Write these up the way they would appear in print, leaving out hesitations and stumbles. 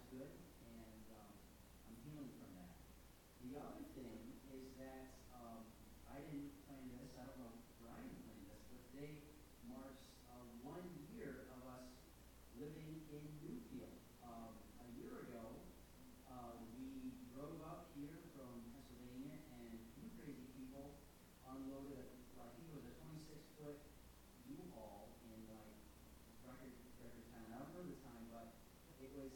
good, and I'm healing from that. The other thing is that I didn't plan this. I don't know if Brian planned this, but today marks 1 year of us living in Newfield. A year ago, we drove up here from Pennsylvania, and you crazy people unloaded I think it was a 26-foot U-Haul in record time. I don't remember the time, but it was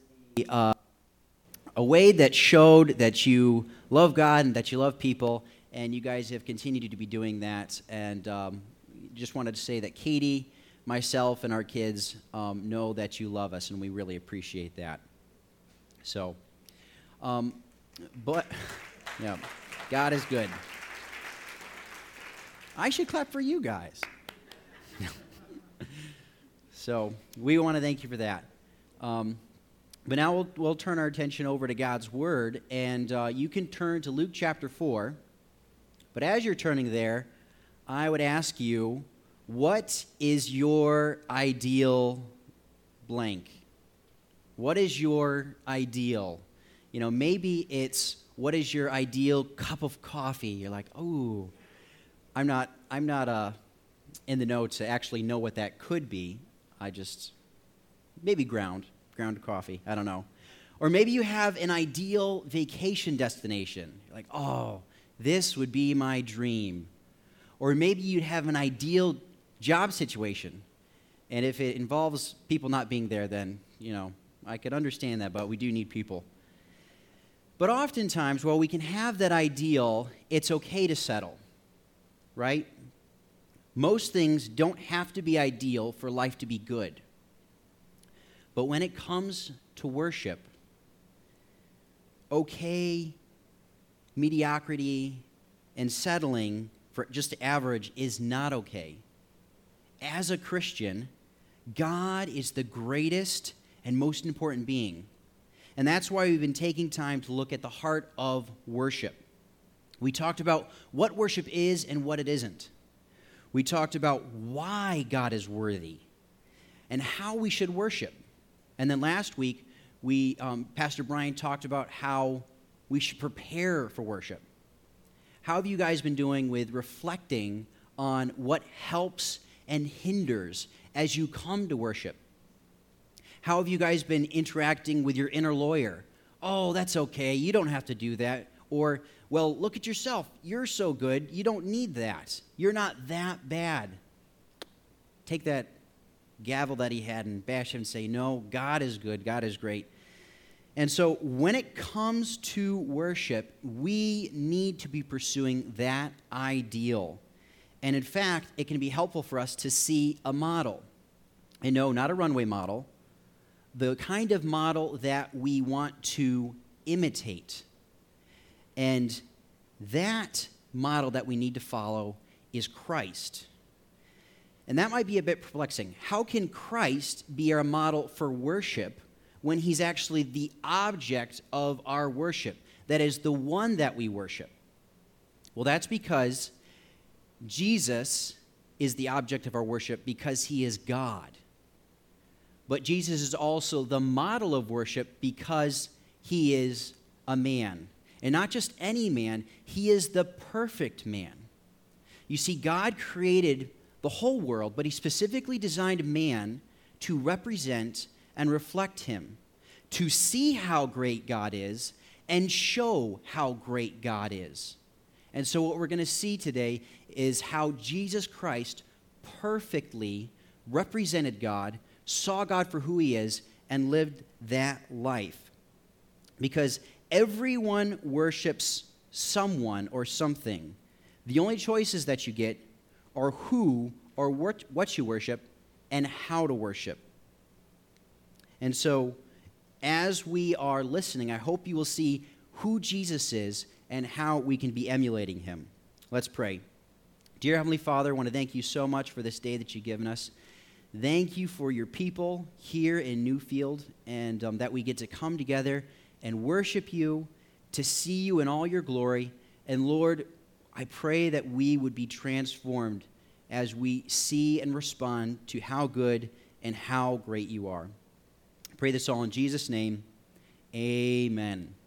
a way that showed that you love God and that you love people, and you guys have continued to be doing that. And just wanted to say that Katie, myself, and our kids know that you love us, and we really appreciate that. So, but, yeah, God is good. I should clap for you guys. So, we want to thank you for that. But now we'll turn our attention over to God's Word, and you can turn to Luke chapter 4. But as you're turning there, I would ask you, what is your ideal blank? What is your ideal? You know, maybe it's, what is your ideal cup of coffee? You're like, oh, I'm not in the know to actually know what that could be. I just, maybe ground coffee, I don't know. Or maybe you have an ideal vacation destination. You're like, oh, this would be my dream. Or maybe you'd have an ideal job situation. And if it involves people not being there, then, you know, I could understand that, but we do need people. But oftentimes, while we can have that ideal, it's okay to settle, right? Most things don't have to be ideal for life to be good. But when it comes to worship, okay, mediocrity, and settling for just average is not okay. As a Christian, God is the greatest and most important being. And that's why we've been taking time to look at the heart of worship. We talked about what worship is and what it isn't. We talked about why God is worthy and how we should worship. And then last week, Pastor Brian talked about how we should prepare for worship. How have you guys been doing with reflecting on what helps and hinders as you come to worship? How have you guys been interacting with your inner lawyer? Oh, that's okay. You don't have to do that. Or, well, look at yourself. You're so good. You don't need that. You're not that bad. Take that gavel that he had and bash him and say, no, God is good. God is great. And so when it comes to worship, we need to be pursuing that ideal. And in fact, it can be helpful for us to see a model. And no, not a runway model. The kind of model that we want to imitate. And that model that we need to follow is Christ. And that might be a bit perplexing. How can Christ be our model for worship when he's actually the object of our worship? That is, the one that we worship. Well, that's because Jesus is the object of our worship because he is God. But Jesus is also the model of worship because he is a man. And not just any man, he is the perfect man. You see, God created the whole world, but he specifically designed man to represent and reflect him, to see how great God is and show how great God is. And so what we're going to see today is how Jesus Christ perfectly represented God, saw God for who he is, and lived that life. Because everyone worships someone or something. The only choices that you get are who or what you worship and how to worship. And so, as we are listening, I hope you will see who Jesus is and how we can be emulating him. Let's pray. Dear Heavenly Father, I want to thank you so much for this day that you've given us. Thank you for your people here in Newfield, and that we get to come together and worship you, to see you in all your glory. And Lord, I pray that we would be transformed as we see and respond to how good and how great you are. I pray this all in Jesus' name. Amen.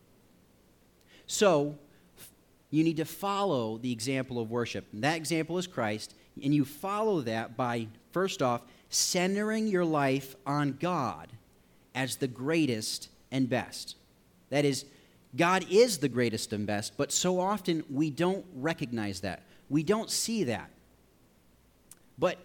So, you need to follow the example of worship. And that example is Christ, and you follow that by, first off, centering your life on God as the greatest and best. That is, God is the greatest and best, but so often we don't recognize that. We don't see that. But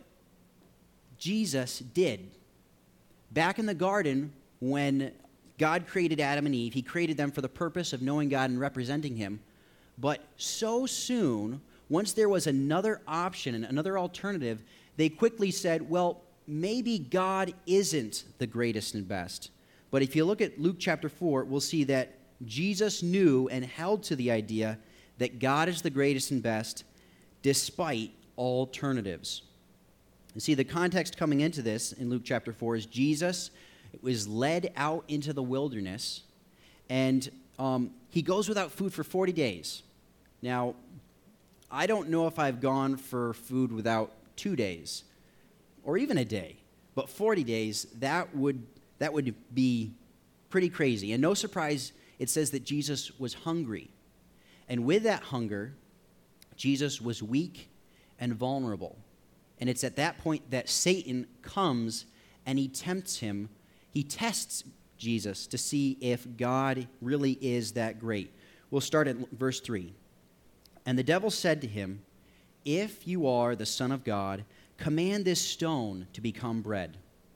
Jesus did. Back in the garden, when God created Adam and Eve, he created them for the purpose of knowing God and representing him. But so soon, once there was another option and another alternative, they quickly said, well, maybe God isn't the greatest and best. But if you look at Luke chapter 4, we'll see that Jesus knew and held to the idea that God is the greatest and best despite alternatives. You see, the context coming into this in Luke chapter 4 is Jesus was led out into the wilderness, and he goes without food for 40 days. Now, I don't know if I've gone for food without 2 days or even a day, but 40 days, that would be pretty crazy. And no surprise, it says that Jesus was hungry. And with that hunger, Jesus was weak and vulnerable. And it's at that point that Satan comes and he tempts him. He tests Jesus to see if God really is that great. We'll start at verse 3. And the devil said to him, "If you are the Son of God, command this stone to become bread."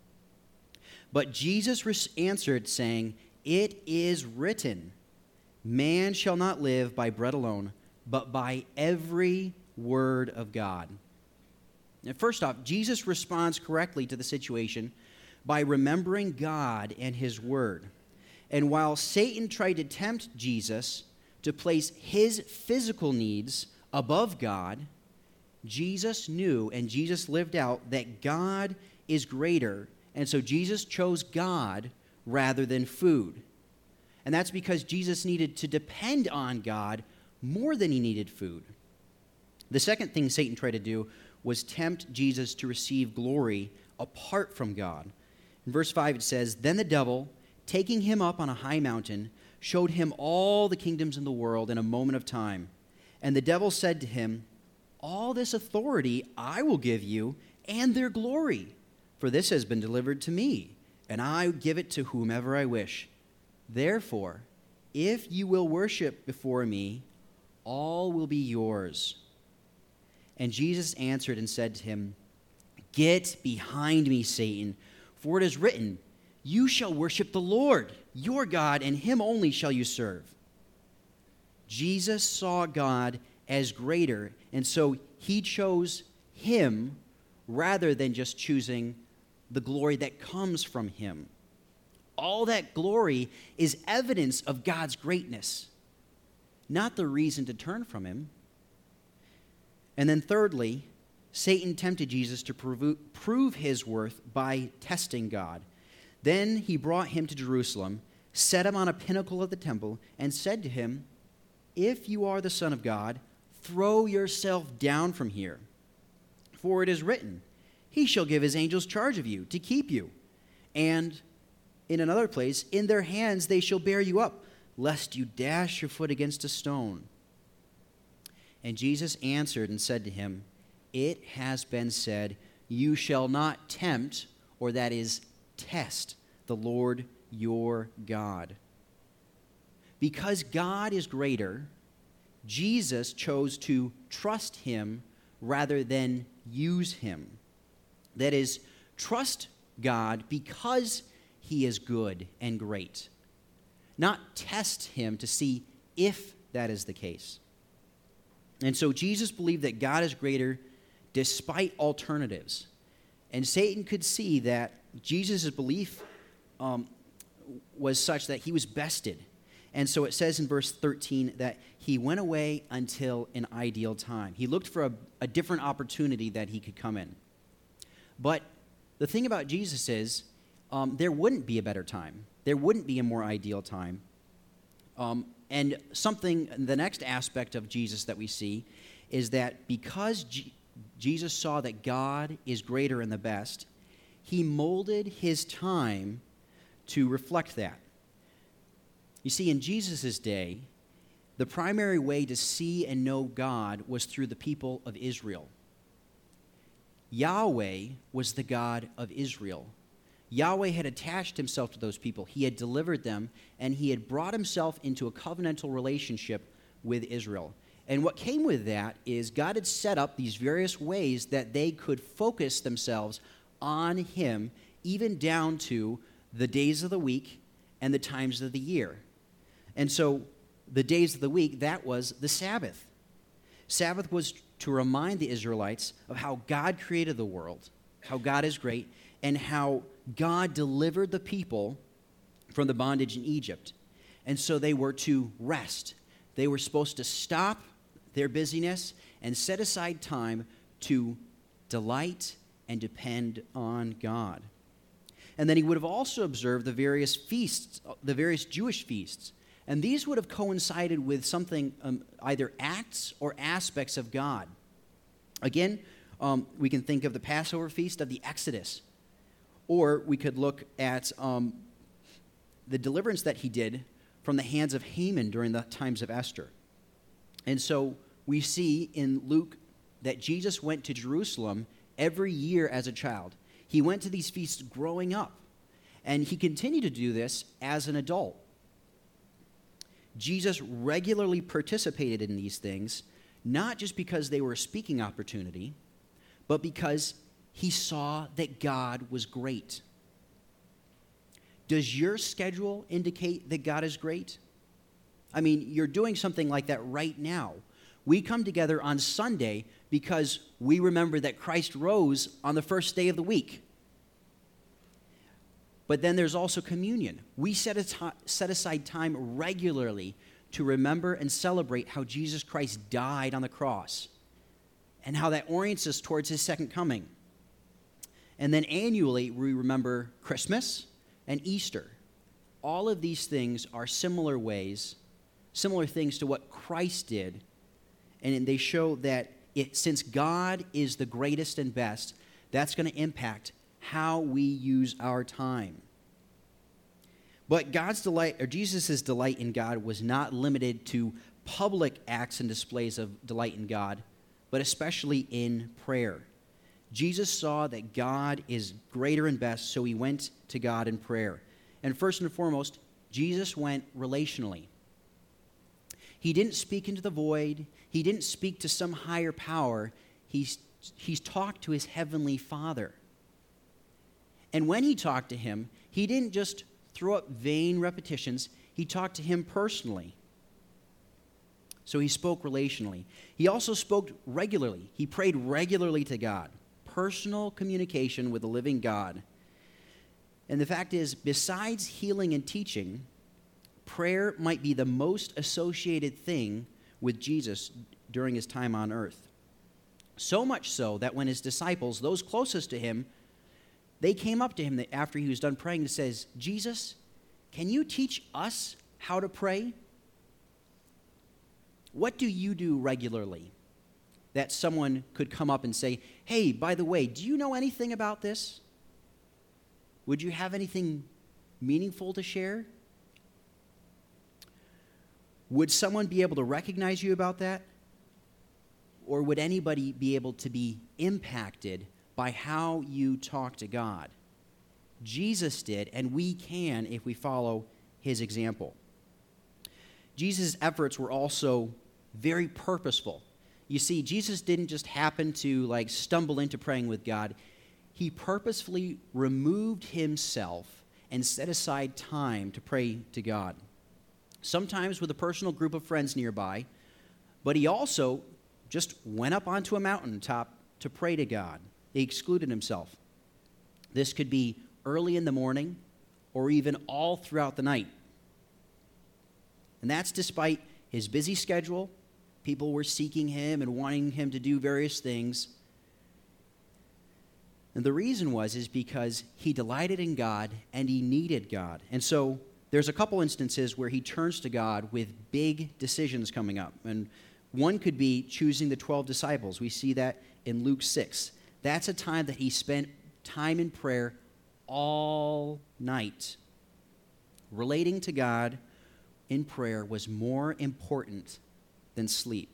But Jesus answered, saying, "It is written, man shall not live by bread alone, but by every word of God." Now, first off, Jesus responds correctly to the situation by remembering God and his word. And while Satan tried to tempt Jesus to place his physical needs above God, Jesus knew and Jesus lived out that God is greater, and so Jesus chose God rather than food. And that's because Jesus needed to depend on God more than he needed food. The second thing Satan tried to do was tempt Jesus to receive glory apart from God. In verse 5 it says, "Then the devil, taking him up on a high mountain, showed him all the kingdoms in the world in a moment of time. And the devil said to him, 'All this authority I will give you, and their glory, for this has been delivered to me, and I give it to whomever I wish. Therefore, if you will worship before me, all will be yours.' And Jesus answered and said to him, 'Get behind me, Satan, for it is written, you shall worship the Lord, your God, and him only shall you serve.'" Jesus saw God as greater, and so he chose him rather than just choosing the glory that comes from him. All that glory is evidence of God's greatness, not the reason to turn from him. And then thirdly, Satan tempted Jesus to prove his worth by testing God. Then he brought him to Jerusalem, set him on a pinnacle of the temple, and said to him, "If you are the Son of God, throw yourself down from here. For it is written, he shall give his angels charge of you to keep you. And in another place, in their hands they shall bear you up, lest you dash your foot against a stone." And Jesus answered and said to him, "It has been said, you shall not tempt," or that is, test, "the Lord your God." Because God is greater, Jesus chose to trust him rather than use him. That is, trust God because he is good and great, not test him to see if that is the case. And so Jesus believed that God is greater despite alternatives. And Satan could see that Jesus' belief was such that he was bested. And so it says in verse 13 that he went away until an ideal time. He looked for a different opportunity that he could come in. But the thing about Jesus is there wouldn't be a better time. There wouldn't be a more ideal time. And the next aspect of Jesus that we see is that because Jesus saw that God is greater and the best, he molded his time to reflect that. You see, in Jesus' day, the primary way to see and know God was through the people of Israel. Yahweh was the God of Israel. Yahweh had attached himself to those people. He had delivered them, and he had brought himself into a covenantal relationship with Israel. And what came with that is God had set up these various ways that they could focus themselves on him, even down to the days of the week and the times of the year. And so the days of the week, that was the Sabbath. Sabbath was to remind the Israelites of how God created the world, how God is great, and how God delivered the people from the bondage in Egypt. And so they were to rest. They were supposed to stop their busyness and set aside time to delight and depend on God. And then he would have also observed the various feasts, the various Jewish feasts. And these would have coincided with something, either acts or aspects of God. Again, we can think of the Passover feast of the Exodus. Or we could look at the deliverance that he did from the hands of Haman during the times of Esther. And so we see in Luke that Jesus went to Jerusalem every year as a child. He went to these feasts growing up, and he continued to do this as an adult. Jesus regularly participated in these things, not just because they were a speaking opportunity, but because he saw that God was great. Does your schedule indicate that God is great? I mean, you're doing something like that right now. We come together on Sunday because we remember that Christ rose on the first day of the week. But then there's also communion. We set aside time regularly to remember and celebrate how Jesus Christ died on the cross and how that orients us towards his second coming. And then annually, we remember Christmas and Easter. All of these things are similar things to what Christ did. And they show that since God is the greatest and best, that's going to impact how we use our time. But Jesus' delight in God was not limited to public acts and displays of delight in God, but especially in prayer. Jesus saw that God is greater and best, so he went to God in prayer. And first and foremost, Jesus went relationally. He didn't speak into the void. He didn't speak to some higher power. He's talked to his heavenly Father. And when he talked to him, he didn't just throw up vain repetitions. He talked to him personally. So he spoke relationally. He also spoke regularly. He prayed regularly to God. Personal communication with the living God. And the fact is, besides healing and teaching, prayer might be the most associated thing with Jesus during his time on earth. So much so that when his disciples, those closest to him, they came up to him after he was done praying and says, "Jesus, can you teach us how to pray?" What do you do regularly that someone could come up and say, "Hey, by the way, do you know anything about this? Would you have anything meaningful to share?" Would someone be able to recognize you about that? Or would anybody be able to be impacted by how you talk to God? Jesus did, and we can if we follow his example. Jesus' efforts were also very purposeful. You see, Jesus didn't just happen to stumble into praying with God. He purposefully removed himself and set aside time to pray to God. Sometimes with a personal group of friends nearby, but he also just went up onto a mountaintop to pray to God. He excluded himself. This could be early in the morning or even all throughout the night. And that's despite his busy schedule. People were seeking him and wanting him to do various things. And the reason is because he delighted in God and he needed God. And so there's a couple instances where he turns to God with big decisions coming up. And one could be choosing the 12 disciples. We see that in Luke 6. That's a time that he spent time in prayer all night, relating to God in prayer was more important than sleep.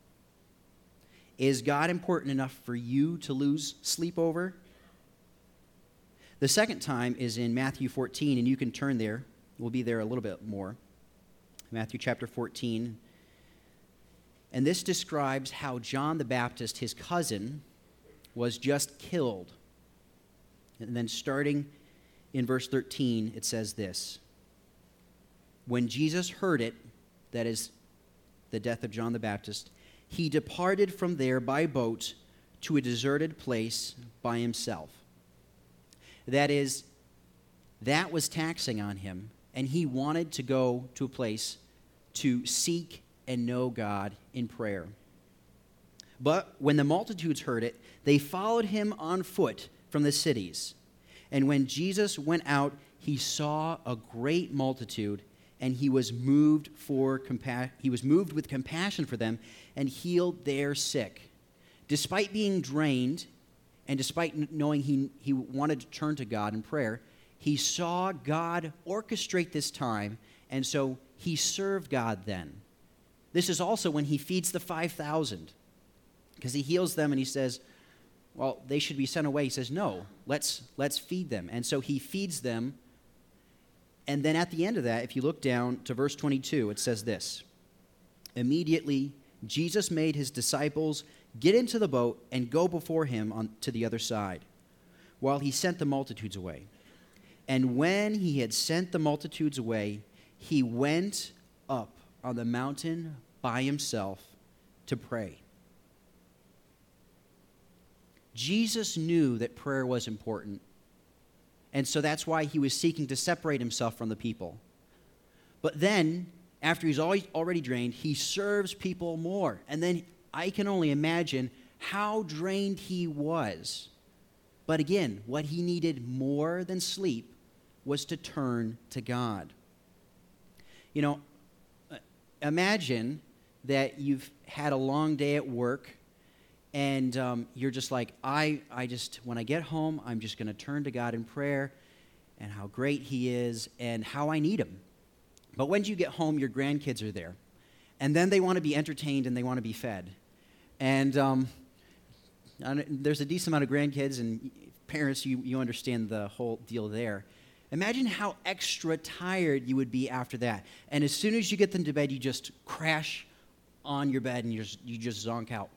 Is God important enough for you to lose sleep over? The second time is in Matthew 14, and you can turn there. We'll be there a little bit more. Matthew chapter 14. And this describes how John the Baptist, his cousin, was just killed. And then starting in verse 13, it says this. When Jesus heard it, that is the death of John the Baptist, he departed from there by boat to a deserted place by himself. That is, that was taxing on him, and he wanted to go to a place to seek and know God in prayer. But when the multitudes heard it, they followed him on foot from the cities. And when Jesus went out, he saw a great multitude, and he was moved with compassion for them and healed their sick. Despite being drained, and despite knowing he wanted to turn to God in prayer, he saw God orchestrate this time, and so he served God then. This is also when he feeds the 5,000, because he heals them and he says, well, they should be sent away. He says, no, let's feed them. And so he feeds them. And then at the end of that, if you look down to verse 22, it says this. Immediately, Jesus made his disciples get into the boat and go before him to the other side, while he sent the multitudes away. And when he had sent the multitudes away, he went up on the mountain by himself to pray. Jesus knew that prayer was important, and so that's why he was seeking to separate himself from the people. But then, after he's already drained, he serves people more. And then I can only imagine how drained he was. But again, what he needed more than sleep was to turn to God. You know, imagine that you've had a long day at work, and you're just like, when I get home, I'm just going to turn to God in prayer and how great he is and how I need him. But when you get home, your grandkids are there. And then they want to be entertained and they want to be fed. And there's a decent amount of grandkids, and parents, you understand the whole deal there. Imagine how extra tired you would be after that. And as soon as you get them to bed, you just crash on your bed and you just zonk out.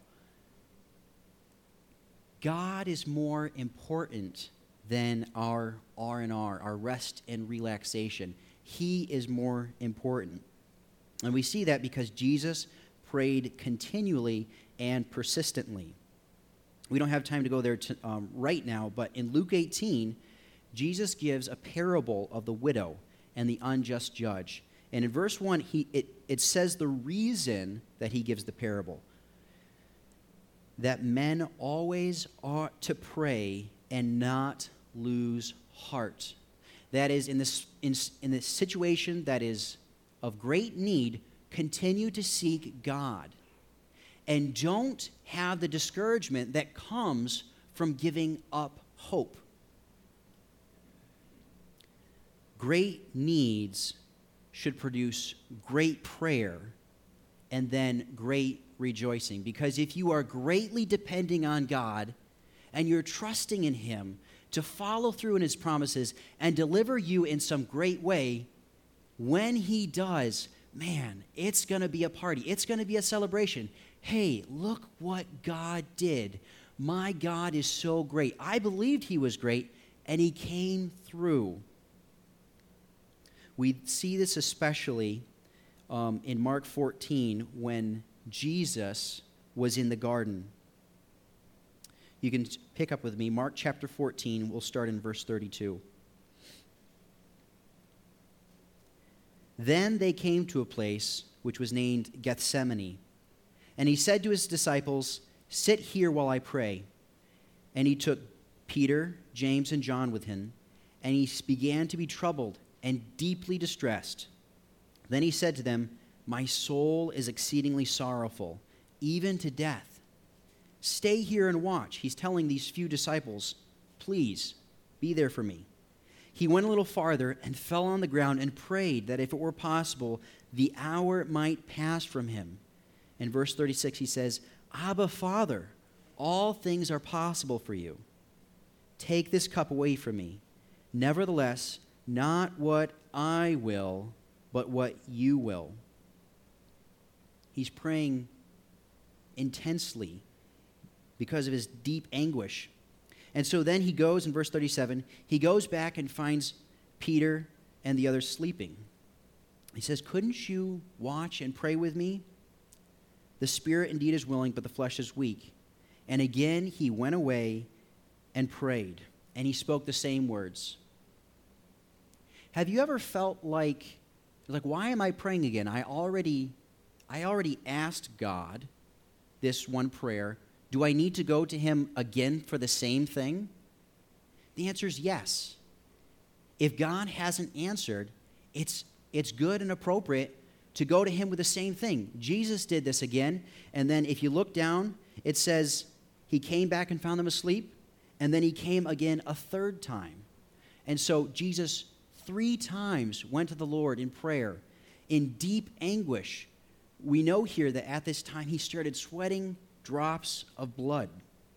God is more important than our R&R, our rest and relaxation. He is more important. And we see that because Jesus prayed continually and persistently. We don't have time to go there right now, but in Luke 18, Jesus gives a parable of the widow and the unjust judge. And in verse 1, it says the reason that he gives the parable. That men always ought to pray and not lose heart. That is, in this situation that is of great need, continue to seek God. And don't have the discouragement that comes from giving up hope. Great needs should produce great prayer and then great rejoicing. Because if you are greatly depending on God and you're trusting in him to follow through in his promises and deliver you in some great way, when he does, man, it's going to be a party. It's going to be a celebration. Hey, look what God did. My God is so great. I believed he was great, and he came through. We see this especially in Mark 14 when Jesus was in the garden. You can pick up with me. Mark chapter 14, we'll start in verse 32. Then they came to a place which was named Gethsemane. And he said to his disciples, "Sit here while I pray." And he took Peter, James, and John with him, and he began to be troubled and deeply distressed. Then he said to them, "My soul is exceedingly sorrowful, even to death. Stay here and watch." He's telling these few disciples, "Please, be there for me." He went a little farther and fell on the ground and prayed that if it were possible, the hour might pass from him. In verse 36, he says, Abba, Father, all things are possible for you. Take this cup away from me. Nevertheless, not what I will, but what you will. He's praying intensely because of his deep anguish. And so then he goes, in verse 37, he goes back and finds Peter and the others sleeping. He says, couldn't you watch and pray with me? The spirit indeed is willing, but the flesh is weak. And again he went away and prayed, and he spoke the same words. Have you ever felt like why am I praying again? I already asked God this one prayer. Do I need to go to him again for the same thing? The answer is yes. If God hasn't answered, it's good and appropriate to go to him with the same thing. Jesus did this again, and then if you look down, it says he came back and found them asleep, and then he came again a third time. And so Jesus 3 times went to the Lord in prayer in deep anguish. We know here that at this time he started sweating drops of blood.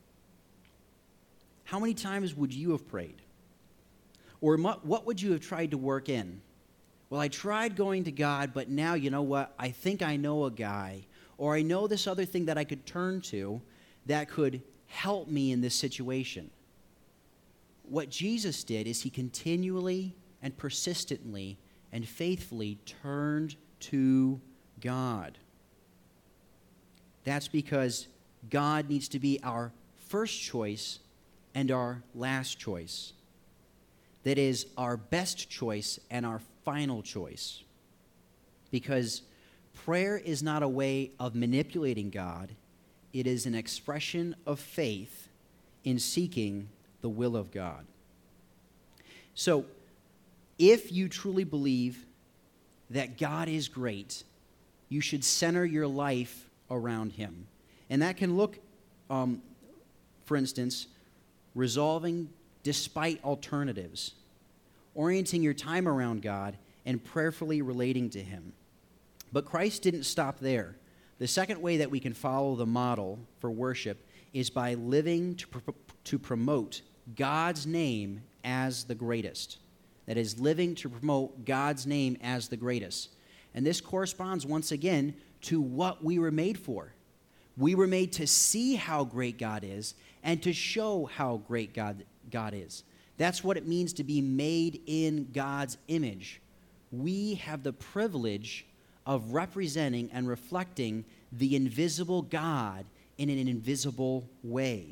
How many times would you have prayed? Or what would you have tried to work in? Well, I tried going to God, but now, you know what? I think I know a guy, or I know this other thing that I could turn to that could help me in this situation. What Jesus did is he continually and persistently and faithfully turned to God. That's because God needs to be our first choice and our last choice. That is our best choice and our final choice. Because prayer is not a way of manipulating God. It is an expression of faith in seeking the will of God. So, if you truly believe that God is great, you should center your life around him. And that can look, for instance, resolving despite alternatives, orienting your time around God, and prayerfully relating to him. But Christ didn't stop there. The second way that we can follow the model for worship is by living to promote God's name as the greatest. That is, living to promote God's name as the greatest. And this corresponds once again to what we were made for. We were made to see how great God is and to show how great God is. That's what it means to be made in God's image. We have the privilege of representing and reflecting the invisible God in an invisible way.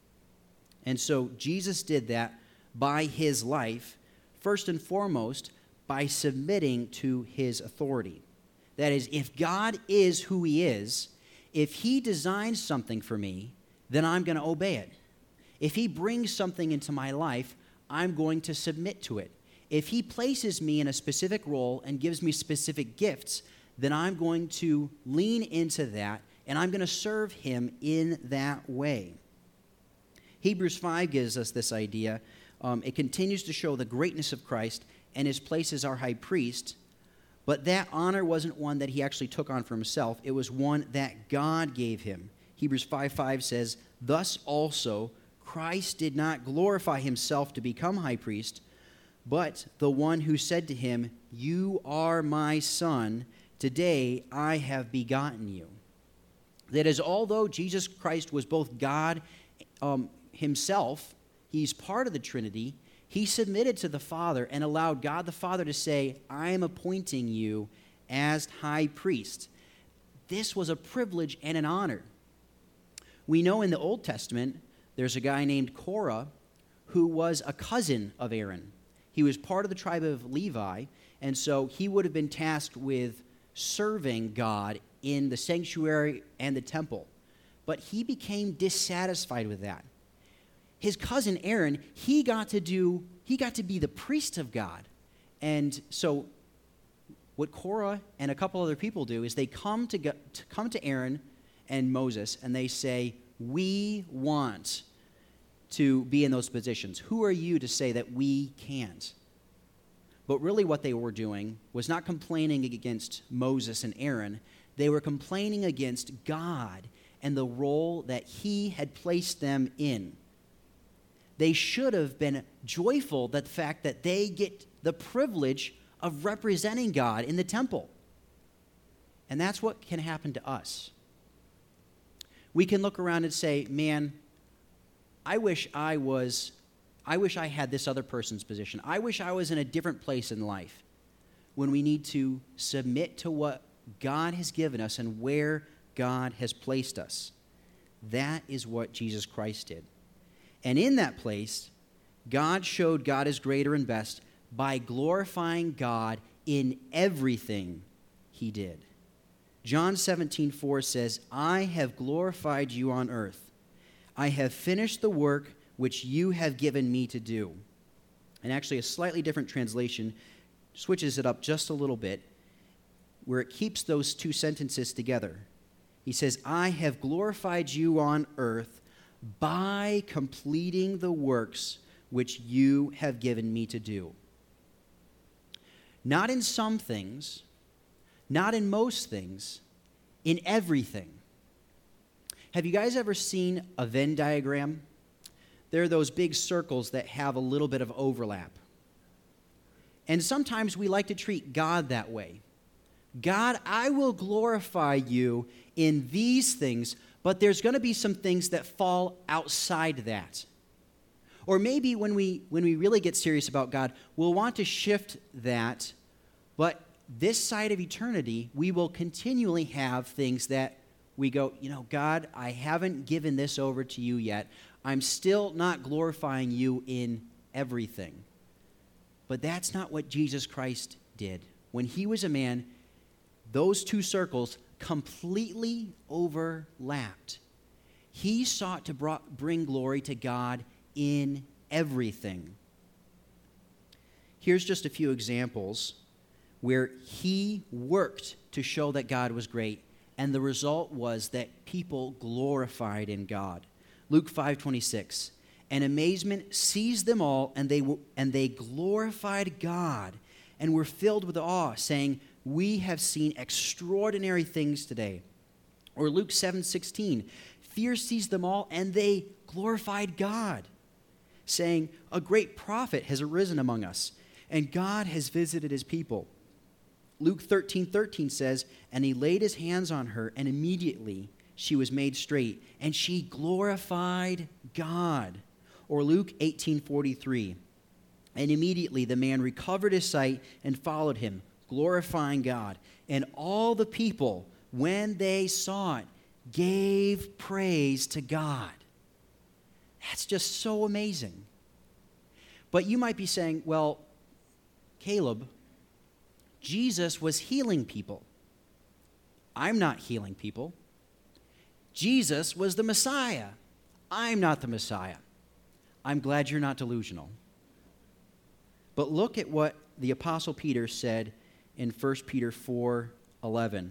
And so Jesus did that by his life, first and foremost, by submitting to his authority. That is, if God is who he is, if he designs something for me, then I'm going to obey it. If he brings something into my life, I'm going to submit to it. If he places me in a specific role and gives me specific gifts, then I'm going to lean into that and I'm going to serve him in that way. Hebrews 5 gives us this idea. It continues to show the greatness of Christ and his place as our high priest, but that honor wasn't one that he actually took on for himself. It was one that God gave him. Hebrews 5:5 says, "Thus also Christ did not glorify himself to become high priest, but the one who said to him, 'You are my son, today I have begotten you.'" That is, although Jesus Christ was both God himself, he's part of the Trinity, he submitted to the Father and allowed God the Father to say, "I am appointing you as high priest." This was a privilege and an honor. We know in the Old Testament, there's a guy named Korah who was a cousin of Aaron. He was part of the tribe of Levi, and so he would have been tasked with serving God in the sanctuary and the temple. But he became dissatisfied with that. His cousin Aaron, he got to be the priest of God. And so what Korah and a couple other people do is they come to Aaron and Moses and they say, "We want to be in those positions. Who are you to say that we can't?" But really what they were doing was not complaining against Moses and Aaron. They were complaining against God and the role that he had placed them in. They should have been joyful that the fact that they get the privilege of representing God in the temple. And that's what can happen to us. We can look around and say, man, I wish I had this other person's position. I wish I was in a different place in life. When we need to submit to what God has given us and where God has placed us. That is what Jesus Christ did. And in that place, God showed God is greater and best by glorifying God in everything he did. John 17:4 says, I have glorified you on earth. I have finished the work which you have given me to do. And actually, a slightly different translation switches it up just a little bit, where it keeps those two sentences together. He says, I have glorified you on earth by completing the works which you have given me to do. Not in some things, not in most things, in everything. Have you guys ever seen a Venn diagram? There are those big circles that have a little bit of overlap. And sometimes we like to treat God that way. God, I will glorify you in these things, but there's going to be some things that fall outside that. Or maybe when we really get serious about God, we'll want to shift that, but this side of eternity, we will continually have things that we go, God, I haven't given this over to you yet. I'm still not glorifying you in everything. But that's not what Jesus Christ did. When he was a man, those two circles completely overlapped. He sought to bring glory to God in everything. Here's just a few examples where he worked to show that God was great, and the result was that people glorified in God. Luke 5:26, and amazement seized them all, and they glorified God and were filled with awe, saying, we have seen extraordinary things today. Or Luke 7:16, fear seized them all, and they glorified God, saying, a great prophet has arisen among us, and God has visited his people. Luke 13:13 says, and he laid his hands on her, and immediately she was made straight, and she glorified God. Or Luke 18:43, and immediately the man recovered his sight and followed him, glorifying God. And all the people, when they saw it, gave praise to God. That's just so amazing. But you might be saying, well, Caleb, Jesus was healing people. I'm not healing people. Jesus was the Messiah. I'm not the Messiah. I'm glad you're not delusional. But look at what the Apostle Peter said in 1 Peter 4:11.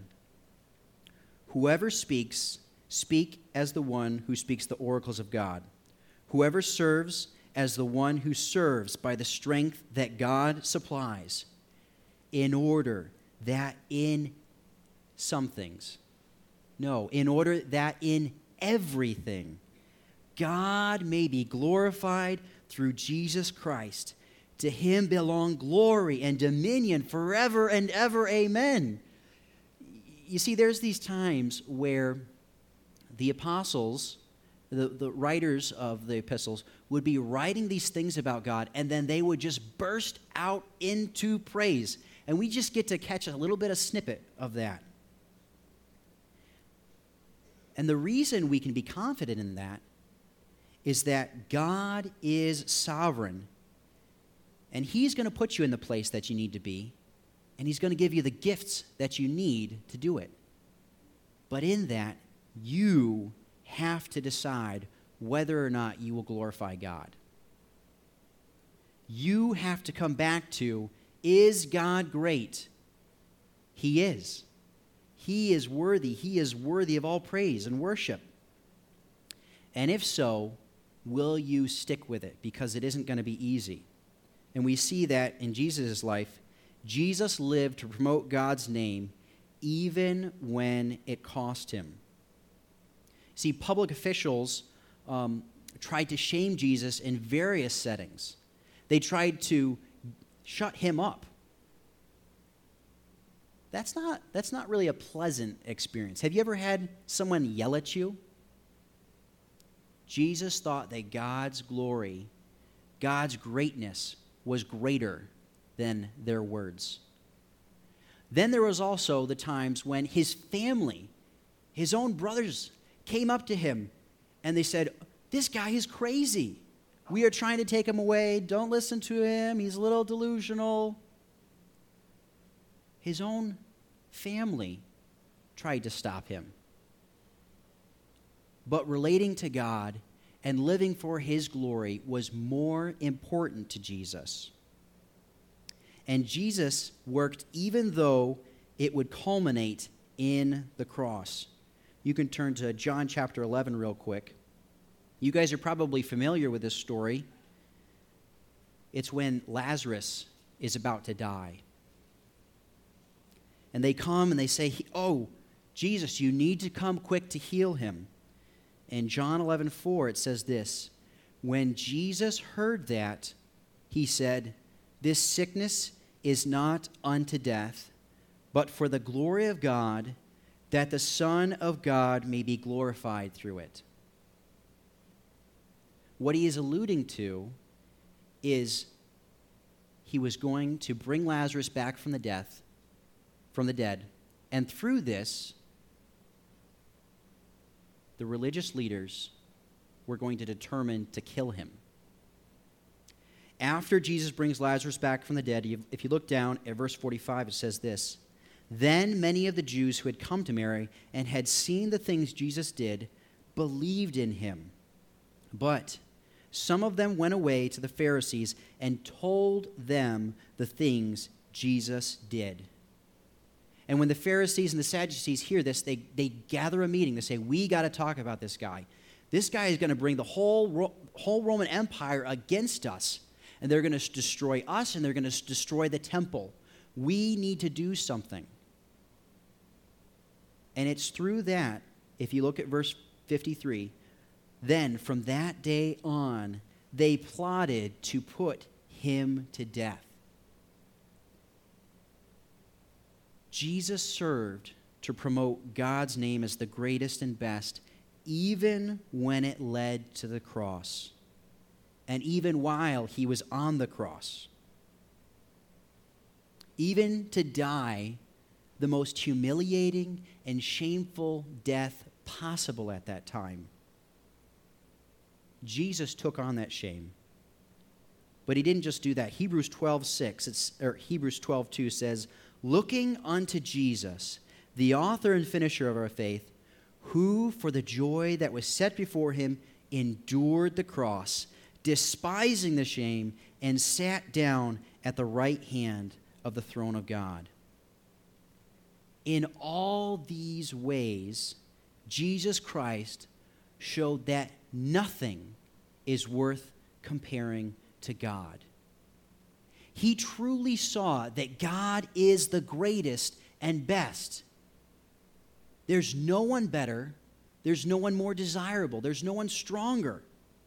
Whoever speaks, speak as the one who speaks the oracles of God. Whoever serves, as the one who serves by the strength that God supplies, in order that in some things, in order that in everything, God may be glorified through Jesus Christ. To him belong glory and dominion forever and ever. Amen. You see, there's these times where the apostles, the writers of the epistles, would be writing these things about God, and then they would just burst out into praise. And we just get to catch a little bit of snippet of that. And the reason we can be confident in that is that God is sovereign. And he's going to put you in the place that you need to be, and he's going to give you the gifts that you need to do it. But in that, you have to decide whether or not you will glorify God. You have to come back to, is God great? He is. He is worthy. He is worthy of all praise and worship. And if so, will you stick with it? Because it isn't going to be easy. And we see that in Jesus' life, Jesus lived to promote God's name even when it cost him. See, public officials tried to shame Jesus in various settings. They tried to shut him up. That's not really a pleasant experience. Have you ever had someone yell at you? Jesus thought that God's glory, God's greatness was greater than their words. Then there was also the times when his family, his own brothers, came up to him and they said, "This guy is crazy. We are trying to take him away. Don't listen to him. He's a little delusional." His own family tried to stop him. But relating to God and living for his glory was more important to Jesus. And Jesus worked even though it would culminate in the cross. You can turn to John chapter 11 real quick. You guys are probably familiar with this story. It's when Lazarus is about to die. And they come and they say, "Oh, Jesus, you need to come quick to heal him." In John 11:4, it says this, "When Jesus heard that, he said, 'This sickness is not unto death, but for the glory of God, that the Son of God may be glorified through it.'" What he is alluding to is he was going to bring Lazarus back from the dead, and through this, the religious leaders were going to determine to kill him. After Jesus brings Lazarus back from the dead, if you look down at verse 45, it says this, "Then many of the Jews who had come to Mary and had seen the things Jesus did believed in him. But some of them went away to the Pharisees and told them the things Jesus did." And when the Pharisees and the Sadducees hear this, they gather a meeting. They say, "We got to talk about this guy. This guy is going to bring the whole Roman Empire against us. And they're going to destroy us, and they're going to destroy the temple. We need to do something." And it's through that, if you look at verse 53, "Then from that day on, they plotted to put him to death." Jesus served to promote God's name as the greatest and best, even when it led to the cross, and even while he was on the cross. Even to die the most humiliating and shameful death possible at that time. Jesus took on that shame. But he didn't just do that. Hebrews 12:2 says, "Looking unto Jesus, the author and finisher of our faith, who for the joy that was set before him endured the cross, despising the shame, and sat down at the right hand of the throne of God." In all these ways, Jesus Christ showed that nothing is worth comparing to God. He truly saw that God is the greatest and best. There's no one better. There's no one more desirable. There's no one stronger.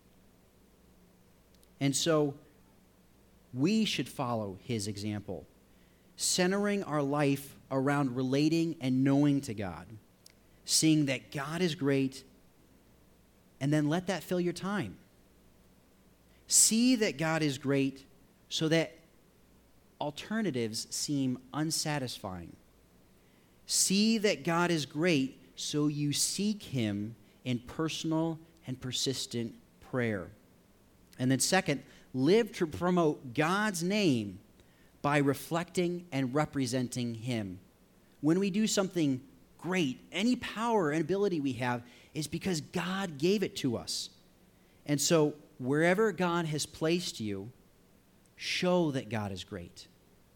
And so we should follow his example, centering our life around relating and knowing to God, seeing that God is great, and then let that fill your time. See that God is great so that alternatives seem unsatisfying. See that God is great so you seek him in personal and persistent prayer. And then second, live to promote God's name by reflecting and representing him. When we do something great, any power and ability we have is because God gave it to us. And so wherever God has placed you, show that God is great.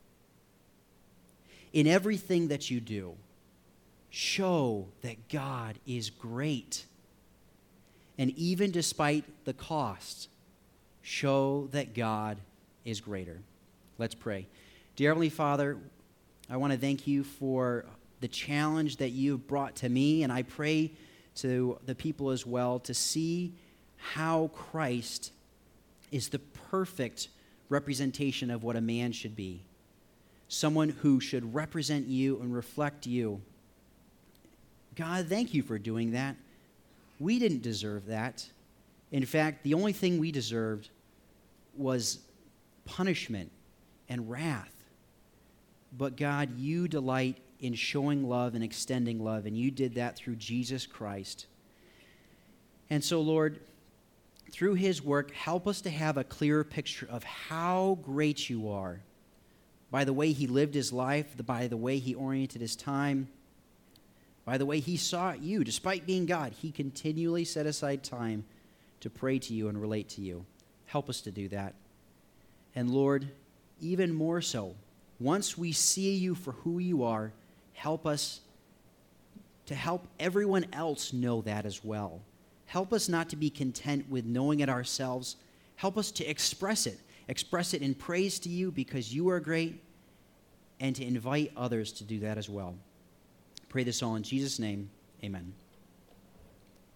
In everything that you do, show that God is great. And even despite the cost, show that God is greater. Let's pray. Dear Heavenly Father, I want to thank you for the challenge that you've brought to me, and I pray to the people as well to see how Christ is the perfect representation of what a man should be. Someone who should represent you and reflect you. God, thank you for doing that. We didn't deserve that. In fact, the only thing we deserved was punishment and wrath. But God, you delight in showing love and extending love, and you did that through Jesus Christ. And so, Lord, through his work, help us to have a clearer picture of how great you are by the way he lived his life, by the way he oriented his time, by the way he saw you. Despite being God, he continually set aside time to pray to you and relate to you. Help us to do that. And Lord, even more so, once we see you for who you are, help us to help everyone else know that as well. Help us not to be content with knowing it ourselves. Help us to express it. Express it in praise to you because you are great, and to invite others to do that as well. Pray this all in Jesus' name. Amen.